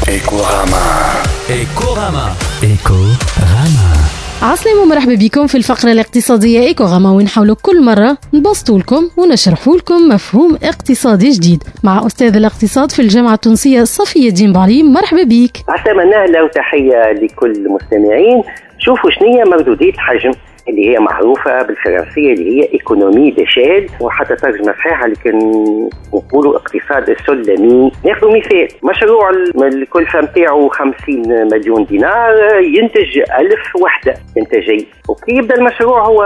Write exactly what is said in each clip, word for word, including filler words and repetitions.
إيكوغاما إيكوغاما إيكوغاما. عسلامة ومرحبا بكم في الفقرة الاقتصادية إيكوغاما، وين نحاولوا كل مرة نبسطوا لكم ونشرحوا لكم مفهوم اقتصادي جديد مع أستاذ الاقتصاد في الجامعة التونسية صفية الدين بعلي. مرحبا بك. عسلامة، نهلا وتحية لكل المستمعين. شوفوا شنية مردودية الحجم اللي هي معروفة بالفرنسية اللي هي إيكونومي ديشيل، وحتى ترجمة صحيحة لكن نقولوا اقتصاد السلمي. ناخذ مثال، مشروع الكلفة متاعه خمسين مليون دينار ينتج ألف وحدة إنتاجية، وكي يبدأ المشروع هو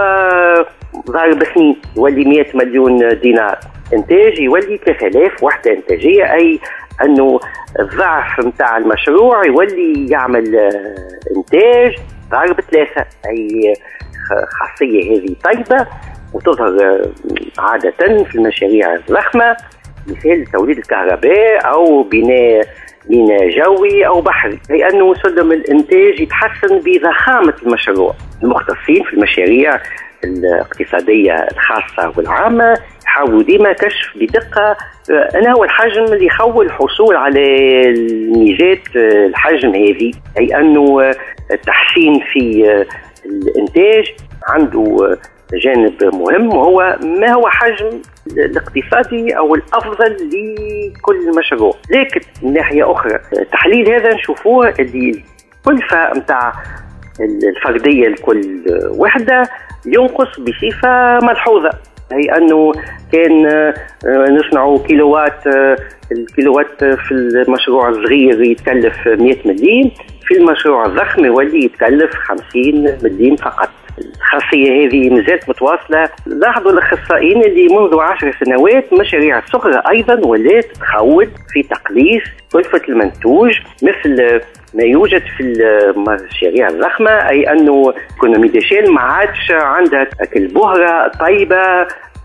ضارب سنين يولي مئة مليون دينار إنتاج، يولي ثلاثة آلاف وحدة إنتاجية، أي أنه الضعف متاع المشروع يولي يعمل إنتاج ضارب ثلاثة. أي خاصية هذه طيبة وتظهر عادة في المشاريع الضخمة، مثل توليد الكهرباء أو بناء ميناء جوي أو بحري، لأنه سلم الإنتاج يتحسن بضخامة المشروع. المختصين في المشاريع الاقتصادية الخاصة والعامة يحاولوا ديما كشف بدقة أنا هو الحجم اللي يخول الحصول على الميزات الحجم هذه، أي أنه التحسين في الإنتاج عنده جانب مهم، وهو ما هو حجم الاقتصادي أو الأفضل لكل مشروع. لكن من ناحية أخرى التحليل هذا نشوفوه اللي الكلفة متاع الفردية لكل وحدة ينقص بصفة ملحوظة، هي أنه كان نصنع كيلوات، الكيلوات في المشروع الصغير يتكلف مئة مليم، في المشروع الضخم يولي يتكلف خمسين مليم فقط. الخاصية هذه مازالت متواصلة. لاحظوا الأخصائيين اللي منذ عشر سنوات مشاريع الصغرى أيضا ولات تخوض في تقليص كلفة المنتوج مثل ما يوجد في المشاريع الضخمة، أي أنه إيكونومي ديشيل ما عادش عندها البهرة طيبة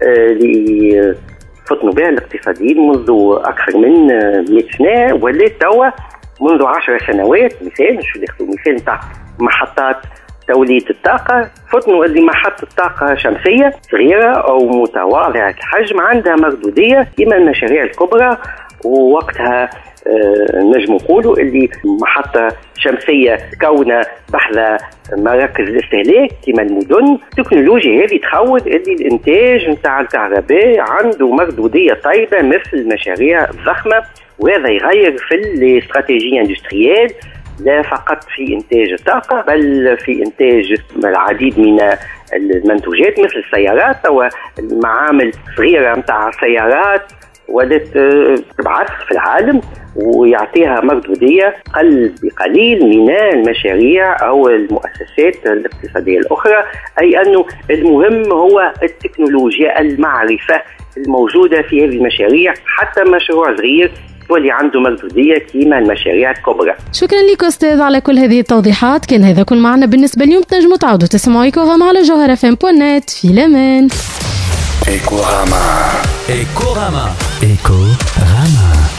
اللي فطنوا بها الاقتصاديين منذ أكثر من مئة سنة، ولات توا منذ عشر سنوات. مثال شو ناخذ مثال نتاع محطات توليد الطاقة، فطنوا اللي محطة طاقة شمسية صغيرة أو متواضعة الحجم عندها مردودية كما المشاريع الكبرى، ووقتها آه نجم نقولوا اللي محطة شمسية كونها بحذا مراكز الاستهلاك كما المدن، التكنولوجيا هذه تخوض اللي الانتاج نتاع الكهرباء عنده مردودية طيبة مثل المشاريع الضخمة، وهذا يغير في الاستراتيجية اندستريال لا فقط في إنتاج الطاقة بل في إنتاج العديد من المنتوجات مثل السيارات أو المعامل صغيرة متاع سيارات ولات تبعث في العالم ويعطيها مردودية قل بقليل من المشاريع أو المؤسسات الاقتصادية الأخرى. أي أنه المهم هو التكنولوجيا، المعرفة الموجودة في هذه المشاريع، حتى مشروع صغير واللي عنده مردودية كيما المشاريع الكبرى. شكرا لك أستاذ على كل هذه التوضيحات. كان هذا كل معنا بالنسبة اليوم. تنجموا تعودوا تسمعوا إيكوغاما على جوهر اف ام دوت نت. في الأمان. إيكوغاما إيكوغاما إيكوغاما.